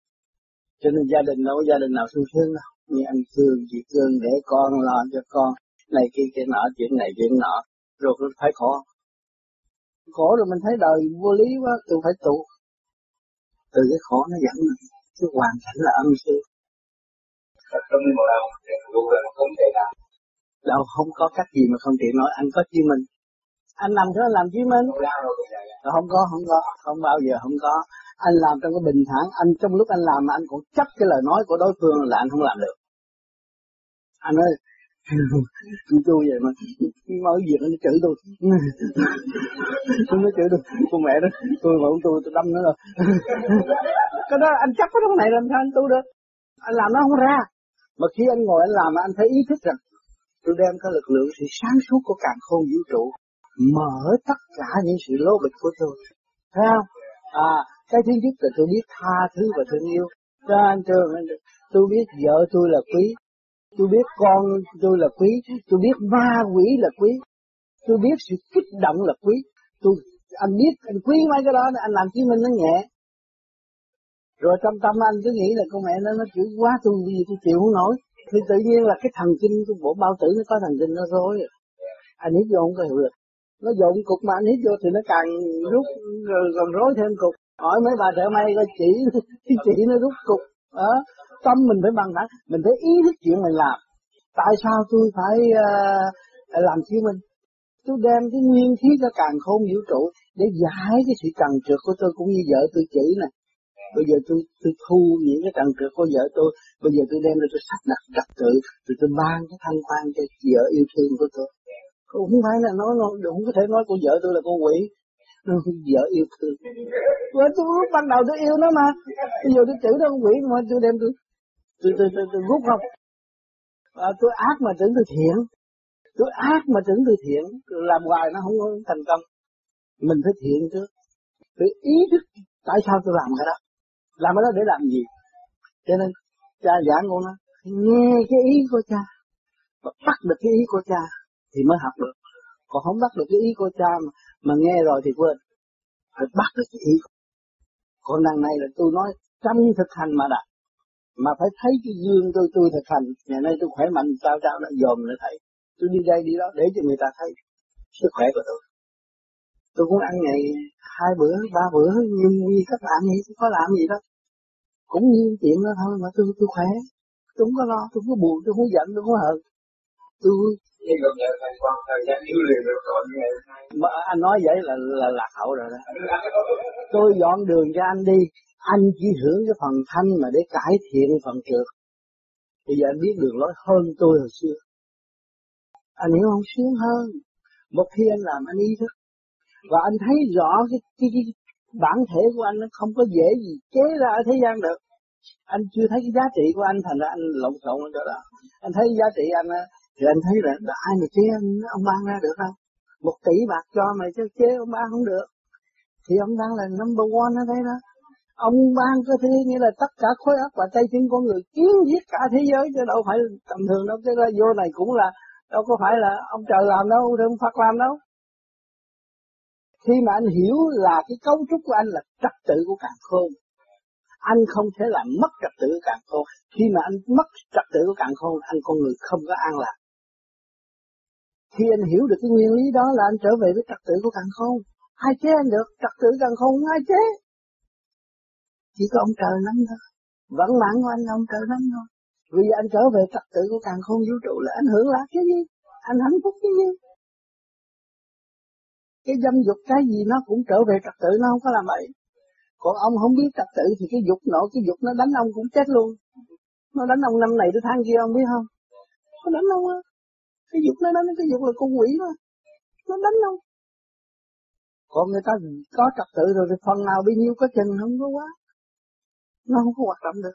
Cho nên gia đình đâu có gia đình nào sung sướng đâu. Như anh Cương, chị Cương để con lo cho con, này kia kia nọ, chuyện này chuyện nọ, rồi phải khổ. Khổ rồi mình thấy đời vô lý quá, tôi phải tụ. Từ cái khổ nó dẫn mình, cái hoàn cảnh là âm dương. Trong một lần luôn là không thể làm. Đâu không có cách gì mà không thể nói. Anh có chí minh, anh làm thế làm chí minh. Không có, không có, không bao giờ không có. Anh làm trong cái bình thản, anh trong lúc anh làm mà anh còn chấp cái lời nói của đối phương là anh không làm được. Anh ơi, tôi tôi vậy mà, nói việc anh chửi tôi. Tôi nói chửi tôi, con mẹ đó, tôi mà tôi tôi đâm nó rồi. Cái đó anh chấp cái đó này làm sao anh tu được? Anh làm nó không ra. Mà khi anh ngồi anh làm mà anh phải ý thức rằng tôi đem cái lực lượng sự sáng suốt của càn khôn vũ trụ mở tất cả những sự lố bịch của tôi. Thấy không? À, cái thứ nhất là tôi biết tha thứ và thương yêu. Cho anh tôi, tôi biết vợ tôi là quý, tôi biết con tôi là quý, tôi biết ma quỷ là quý, tôi biết sự kích động là quý. Tôi, anh biết, anh quý mấy cái đó, anh làm chứng minh nó nhẹ. Rồi trong tâm anh cứ nghĩ là con mẹ nó nó chịu quá tôi gì tôi chịu không nổi. Thì tự nhiên là cái thần kinh của bộ bao tử nó có thần kinh nó rối. Anh hít vô không có hiệu lực. Nó dồn cục mà anh hít vô thì nó càng rút rồi còn rối thêm cục. Hỏi mấy bà thợ may coi chỉ chỉ nó rút cục. Đó. Tâm mình phải bằng thẳng, mình phải ý thức chuyện mình làm. Tại sao tôi phải uh, làm chứng minh? Tôi đem cái nguyên khí cho càn khôn vũ trụ để giải cái sự trần trượt của tôi, cũng như vợ tôi chỉ này. Bây giờ tôi tôi thu những cái trần trượt của vợ tôi, bây giờ tôi đem ra tôi sắp đặt trật tự, rồi tôi ban cái thanh quan cho vợ yêu thương của tôi. Không phải là nói, nói không có thể nói của vợ tôi là con quỷ, vợ yêu thương. Và tôi lúc ban đầu tôi yêu nó mà, bây giờ tôi chửi nó con quỷ mà tôi đem tôi tôi tôi tôi, tôi rút không. À, tôi ác mà tưởng tôi thiện, tôi ác mà tưởng tôi thiện, tôi làm hoài nó không có thành công. Mình phải thiện trước, phải ý thức tại sao tôi làm cái đó, làm cái đó để làm gì. Cho nên cha giảng con nó nghe cái ý của cha và bắt được cái ý của cha thì mới học được. Còn không bắt được cái ý của cha mà, mà nghe rồi thì quên. Phải bắt được cái ý. Còn đằng này là tôi nói trong thực hành mà đạt. Mà phải thấy cái gương tôi tôi thực hành. Ngày nay tôi khỏe mạnh sao sao đã dòm lại thấy. Tôi đi đây đi đó để cho người ta thấy sức khỏe của tôi. Tôi cũng ăn ngày hai bữa, ba bữa nhưng như các bạn vậy tôi có làm gì đó. Cũng như chuyện đó thôi mà tôi tôi khỏe. Tôi không có lo, tôi không có buồn, tôi không có giận, tôi không có hờn. Tôi nhưng mà nhờ thầy quan thời gian yêu liền được rồi như ngày hôm nay. Mà anh nói vậy là là lạc hậu rồi đó. Tôi dọn đường cho anh đi, anh chỉ hưởng cái phần thanh mà để cải thiện phần trượt. Bây giờ anh biết đường lối hơn tôi hồi xưa. Anh hiểu không? Sướng hơn. Một khi anh làm anh ý thức và anh thấy rõ cái cái, cái bản thể của anh nó không có dễ gì chế ra ở thế gian được. Anh chưa thấy cái giá trị của anh, thành ra anh lộn xộn ở chỗ đó. Anh thấy giá trị anh thì anh thấy là ai mà chế anh, ông ban ra được đâu. Một tỷ bạc cho mà chứ chế ông ban không được. Thì ông đang là number one ở đây đó. Ông ban có thế nghĩa là tất cả khối óc và tay chân con người kiến giết cả thế giới, chứ đâu phải tầm thường đâu. Cái ra vô này cũng là đâu có phải là ông trời làm đâu, ông Phật làm đâu. Khi mà anh hiểu là cái cấu trúc của anh là trật tự của càn khôn, anh không thể làm mất trật tự của càn khôn. Khi mà anh mất trật tự của càn khôn, anh con người không có an lạc. Khi anh hiểu được cái nguyên lý đó là anh trở về với trật tự của càn khôn. Ai chế anh được? Trật tự càn khôn không ai chế. Chỉ có ông trời nắm thôi. Vận mạng của anh là ông trời nắm thôi. Vì anh trở về trật tự của càn khôn vũ trụ là anh hưởng lạc cái gì? Anh hạnh phúc cái gì? Cái dâm dục cái gì nó cũng trở về trật tự, nó không có làm vậy. Còn ông không biết trật tự thì cái dục nọ, cái dục nó đánh ông cũng chết luôn. Nó đánh ông năm này tới tháng kia ông biết không? Nó đánh ông á. Cái dục nó đánh, cái dục là con quỷ đó. Nó đánh ông. Còn người ta có trật tự rồi thì phần nào bấy nhiêu có chừng không có quá. Nó không có hoạt động được.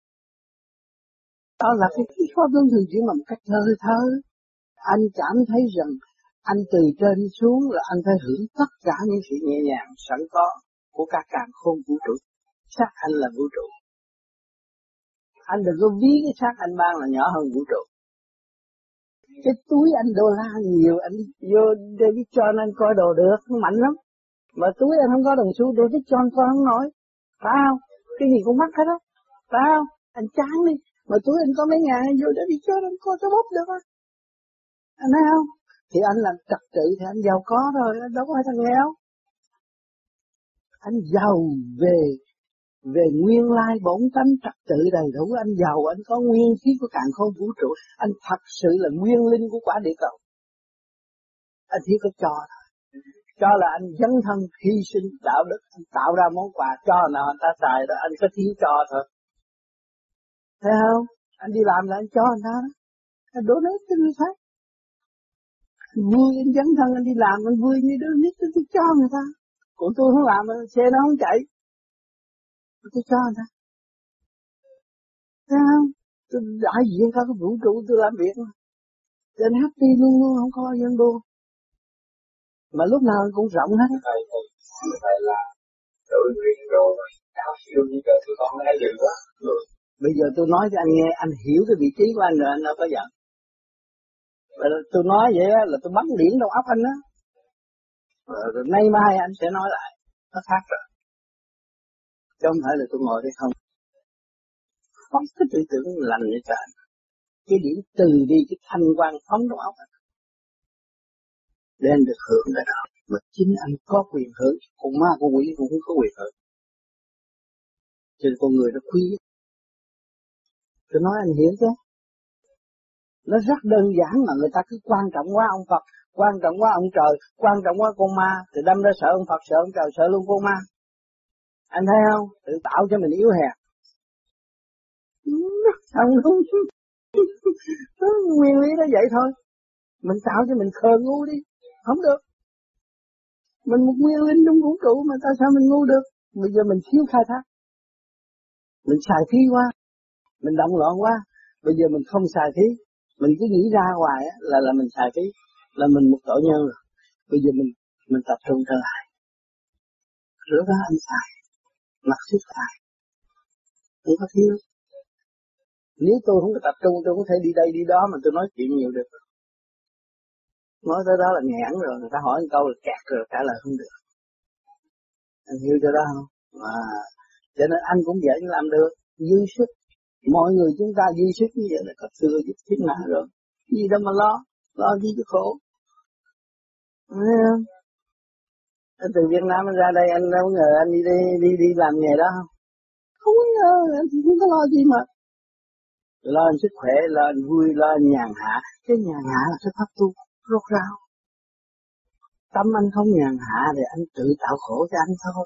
Đó là cái pháp luân thường chuyển mà một cách thơ thơ. Anh cảm thấy rằng anh từ trên xuống là anh phải hưởng tất cả những sự nhẹ nhàng sẵn có của cả càn khôn vũ trụ. Xác anh là vũ trụ. Anh đừng có ví cái xác anh ban là nhỏ hơn vũ trụ. Cái túi anh đô la nhiều, anh vô David John anh coi đồ được, nó mạnh lắm. Mà túi anh không có đồng xu, David John coi không nổi. Phải không? Cái gì cũng mắc hết á. Phải không? Anh chán đi. Mà túi anh có mấy ngàn, anh vô David John anh coi cái bóp được á. Anh thấy không? Thì anh làm trật tự thì anh giàu có rồi, anh đâu có phải thằng nghèo. Anh giàu về về nguyên lai bổn tánh trật tự đầy đủ. Anh giàu, anh có nguyên khí của càn khôn vũ trụ, anh thật sự là nguyên linh của quả địa cầu. Anh chỉ có cho thôi, cho là anh dấn thân hy sinh đạo đức, anh tạo ra món quà cho nào anh ta xài đó, anh có thiếu cho thôi. Thấy không? Anh đi làm là anh cho anh ta đó, anh đổ nết cho người khác. Vui anh dấn thân anh đi làm, anh vui như đứa nít tôi cho người ta. Còn tôi không làm, xe nó không chạy, tôi cho người ta. Thấy không? Tôi đại diện cả cái vũ trụ tôi làm việc mà. Cho nên happy luôn luôn, không có dân đua. Mà lúc nào cũng rộng hết. Thầy, thầy, thầy là tự nguyện rồi, cao siêu như vậy tôi con đã dự quá. Rồi. Bây giờ tôi nói cho anh nghe, anh hiểu cái vị trí của anh rồi, anh đâu có giận. Tôi nói vậy là tôi bắn điển trong óc anh đó. Rồi nay mai anh sẽ nói lại, nó khác rồi. Chứ không phải là tôi ngồi đây không. Phóng cái tư tưởng lành như trời. Cái điểm từ đi, cái thanh quan phóng trong óc anh. Để anh được hưởng cái đó. Mà chính anh có quyền hưởng, con ma con quỷ cũng không có quyền hưởng. Cho nên con người nó quý. Tôi nói anh hiểu chứ. Nó rất đơn giản mà người ta cứ quan trọng quá ông Phật, quan trọng quá ông trời, quan trọng quá con ma, thì đâm ra sợ ông Phật, sợ ông trời, sợ luôn con ma. Anh thấy không? Tự tạo cho mình yếu hèn. Không đúng. Nguyên lý nó vậy thôi. Mình tạo cho mình khờ ngu đi, không được. Mình một nguyên linh trong vũ trụ mà tại sao mình ngu được? Bây giờ mình thiếu khai thác. Mình xài phí quá, mình động loạn quá. Bây giờ mình không xài phí, mình cứ nghĩ ra hoài á, là là mình xài phí, là mình một tội nhân rồi. Bây giờ mình mình tập trung trở lại, rửa ra anh xài, mặc sức xài, không có thiếu. Nếu tôi không có tập trung, tôi không thể đi đây đi đó mà tôi nói chuyện nhiều được. Nói tới đó là nghẽn rồi, người ta hỏi một câu là kẹt rồi, trả lời không được. Anh hiểu cho đó không? À, cho nên anh cũng dễ làm được, dư sức. Mọi người chúng ta dư sức như vậy là có thừa giúp thiên hạ rồi. Gì đâu mà lo, lo gì cho khổ. Thấy không? Từ Việt Nam anh ra đây anh đâu ngờ anh đi đi đi, đi làm nghề đó không? Không ngờ, anh không có lo gì mà. Lo anh sức khỏe, lo anh vui, lo anh nhàn hạ. Cái nhàn hạ là cái pháp tu, rốt ráo. Tâm anh không nhàn hạ thì anh tự tạo khổ cho anh thôi.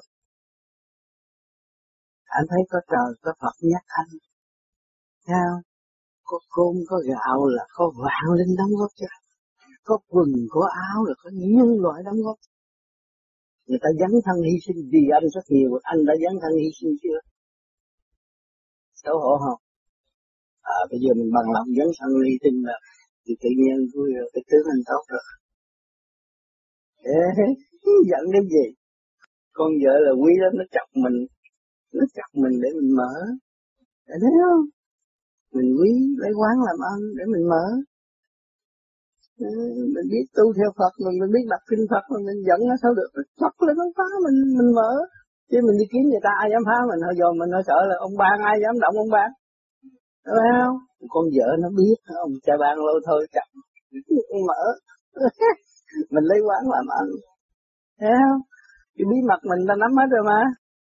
Anh thấy có trời, có Phật nhắc anh. Thấy không? Có cơm, có gạo là có vạn linh đóng góp cho anh. Có quần, có áo là có nhân loại đóng góp. Người ta dấn thân hy sinh vì anh rất nhiều, anh đã dấn thân hy sinh chưa? Xấu hổ không? À, bây giờ mình bằng lòng dấn thân hy sinh là thì tự nhiên vui rồi, cái tướng anh tốt rồi. Ê, giận cái gì? Con vợ là quý lắm, nó chọc mình, nó chọc mình để mình mở. Để thấy không? Mình quý lấy quán làm ăn để mình mở. Ừ, mình biết tu theo Phật, mình, mình biết đọc kinh Phật, mình, mình giận nó sao được, chọc lên nó phá mình, mình mở. Chứ mình đi kiếm người ta ai dám phá mình, hồi giờ mình nó sợ là ông ban ai dám động ông ban. Thấy không? Con vợ nó biết, ông cha ban lâu thôi chọc, mở. Mình lấy quán làm ăn. Thấy không? Cái bí mật mình ta nắm hết rồi mà.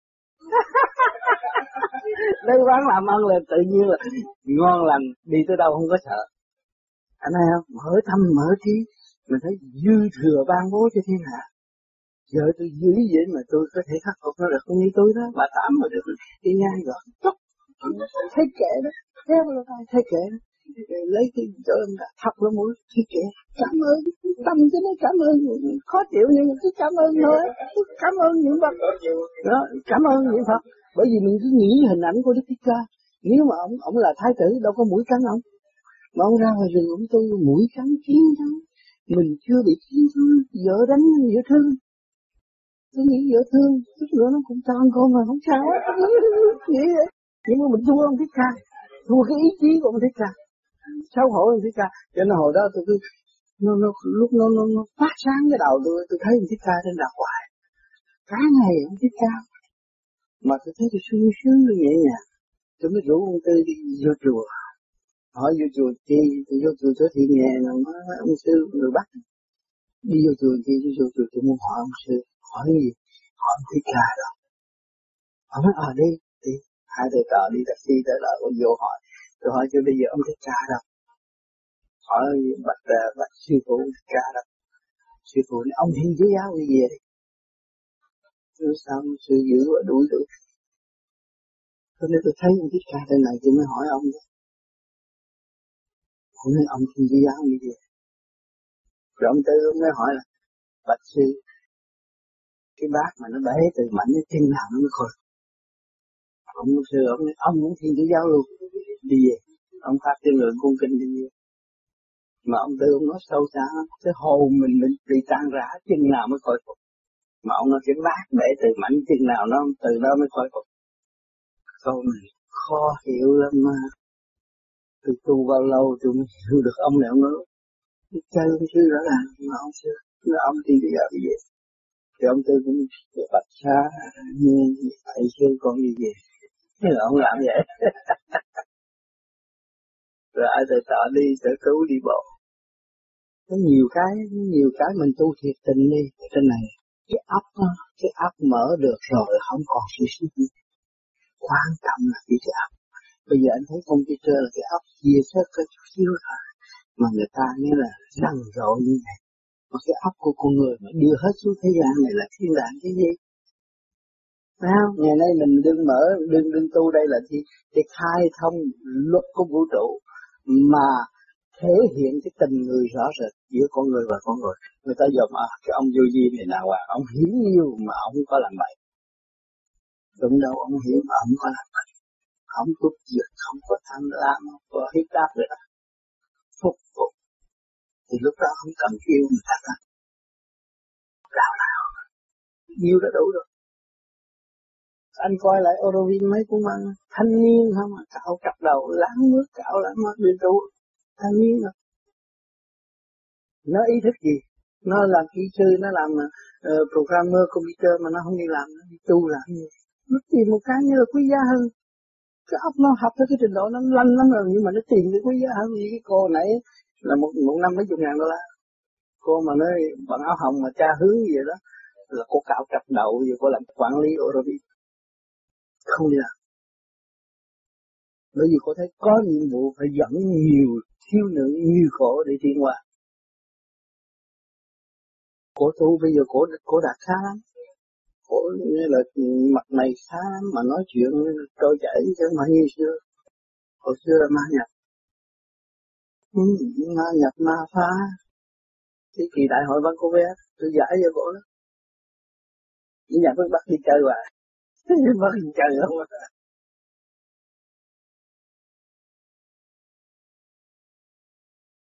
Lấy quán làm ăn là tự nhiên là ngon lành, đi tới đâu không có sợ. Anh thấy không? Mở tâm mở trí, mình thấy dư thừa ban bố cho thiên hạ. Giờ tôi dữ vậy mà tôi có thể khắc phục nó được, không như tôi đó, bà Tám mà được đi ngang rồi, tốt, thấy kệ đó, theo vào tay, thấy kệ đó. Lấy cái chỗ em đã thật lắm mũi, thấy kệ, cảm ơn, tâm cho nó cảm ơn, khó chịu nhưng mà cứ cảm ơn thôi, cảm ơn những Phật, đó, cảm ơn những Phật, bởi vì mình cứ nghĩ hình ảnh của Đức Thích Ca, nếu mà ông ông là thái tử đâu có mũi cắn ông, mà ông ra ngoài rừng ông tu mũi cắn chiến thắng, mình chưa bị chiến thắng, vợ đánh vợ thương, tôi nghĩ vợ thương, chút nữa nó cũng tròn con mà không sao á, nghĩ vậy, nhưng mà mình thua ông Thích Ca, thua cái ý chí của ông Thích Ca. Xấu hổ ông Thích Ca, cho nên hồi đó tôi cứ nó, nó, lúc nó, nó, nó phát sáng cái đầu tôi, tôi thấy ông Thích Ca trên đạo hoài, cả ngày ông Thích Ca, mà tôi thấy tôi sung sướng như nhẹ nhàng, tôi mới rủ ông Tư đi vô chùa, hỏi vô chùa chi, tôi vô chùa chỗ Thiện Nhẹ là ông sư người Bắc, đi vô chùa chi, đi vô chùa tôi muốn hỏi ông sư, hỏi gì, hỏi ông Thích Ca rồi, ông nói ở đây Đi, hai thầy trò đi taxi tới đó, ông vô hỏi, tôi hỏi chứ bây giờ ông thích ca đâu? Hỏi bạch bạch sư phụ thích ca đâu? Sư phụ nói ông Thiên Chúa giáo gì vậy? Chứ sao sư dữ và đuổi đuổi. Cho nên tôi thấy ông thích ca trên này tôi mới hỏi ông đó. Ông nói ông Thiên Chúa giáo gì vậy? Rồi ông Tư ông mới hỏi là bạch sư, cái bát mà nó bể từ mảnh đến chân nào nó mới khôi. Ông sư ông nói ông cũng Thiên Chúa giáo luôn. Đi về, ông phát cho người cung kinh đi về. Mà ông Tư ông nói sâu xa, cái hồn mình bị, bị tan rã chân nào mới khôi phục. Mà ông nói cái bát bể từ mảnh chân nào nó từ đó mới khôi phục. Câu này khó hiểu lắm mà. Tôi tu bao lâu tôi mới hiểu được ông này ông nói. Cái chơi cái sư rõ ràng mà ông sư, nó ông Thiên Chúa giáo gì vậy? Thì ông Tư cũng bạch xa, như vậy sư con đi về. Thế là ông làm vậy. Rồi ai thầy trò đi sở cứu đi bộ. Có nhiều cái, nhiều cái mình tu thiệt tình đi. Trên này, cái óc đó, cái óc mở được rồi không còn sự suy nghĩ. Quan trọng là cái óc. Bây giờ anh thấy computer là cái óc chia sớt có chút xíu thôi. Mà người ta như là răng rội như vậy. Mà cái óc của con người mà đưa hết xuống thế gian này là thiên đàng cái gì? Phải không? Ngày nay mình đừng mở, đừng đừng tu đây là gì? Để khai thông luật của vũ trụ mà thể hiện cái tình người rõ rệt giữa con người và con người. Người ta dòm à, cái ông vô vi này nào à, ông hiểu nhiều mà ông không có làm bậy. Đúng đâu, ông hiểu mà ông không có làm bậy. Không có giật, không có tham lam, không có hiếp đáp nữa. Phục vụ. Thì lúc đó không cần yêu người ta đâu. Đạo nào. Yêu đã đủ rồi. Anh coi lại Orovin mấy cũng mang thanh niên không à, cạo cặp đầu, láng nước, cạo láng mắt đi tu. Thanh niên đâu. Nó ý thức gì? Nó làm kỹ sư, nó làm uh, programmer computer mà nó không đi làm, nó đi tu làm gì? Nó tìm một cái như là quý giá hơn. Cái óc nó học tới cái trình độ nó lanh lắm rồi, nhưng mà nó tìm cái quý giá hơn. Như cái cô nãy là một, một năm mấy chục ngàn đô la. Cô mà nói bằng áo hồng mà cha hướng gì vậy đó, là cô cạo cặp đầu, giờ cô làm quản lý Orovin. Không đi làm. Bởi vì cô thấy có nhiệm vụ phải dẫn nhiều thiếu nữ như khổ để tiến qua. Cổ tu bây giờ cổ, cổ đạt khá lắm. Cổ như là mặt mày khá lắm mà nói chuyện trôi chảy chứ không phải như xưa. Hồi xưa là ma nhập. Ừ, ma nhập ma phá. Cái kỳ đại hội Vancouver tôi giải cho cổ đó. Những nhà phương Bắc đi chơi hoài. Phương Bắc đi chơi không à.